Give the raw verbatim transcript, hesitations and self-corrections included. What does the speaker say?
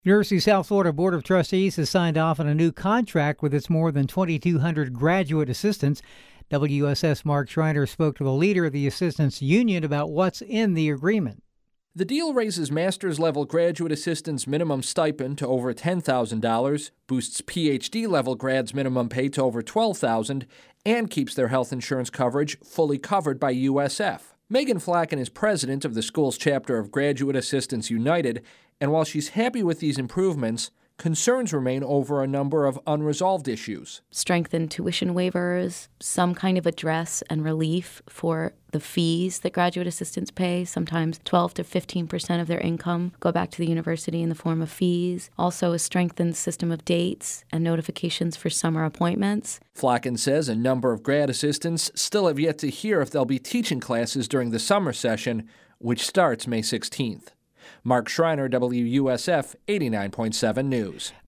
University of South Florida Board of Trustees has signed off on a new contract with its more than twenty-two hundred graduate assistants. W S S Mark Schreiner spoke to the leader of the Assistants Union about what's in the agreement. The deal raises master's-level graduate assistants' minimum stipend to over ten thousand dollars, boosts P H D-level grads' minimum pay to over twelve thousand dollars, and keeps their health insurance coverage fully covered by U S F. Megan Flacken is president of the school's chapter of Graduate Assistants United, and while she's happy with these improvements, concerns remain over a number of unresolved issues. Strengthened tuition waivers, some kind of address and relief for the fees that graduate assistants pay. Sometimes twelve to fifteen percent of their income go back to the university in the form of fees. Also a strengthened system of dates and notifications for summer appointments. Flacken says a number of grad assistants still have yet to hear if they'll be teaching classes during the summer session, which starts May sixteenth. Mark Schreiner, W U S F eighty-nine point seven News.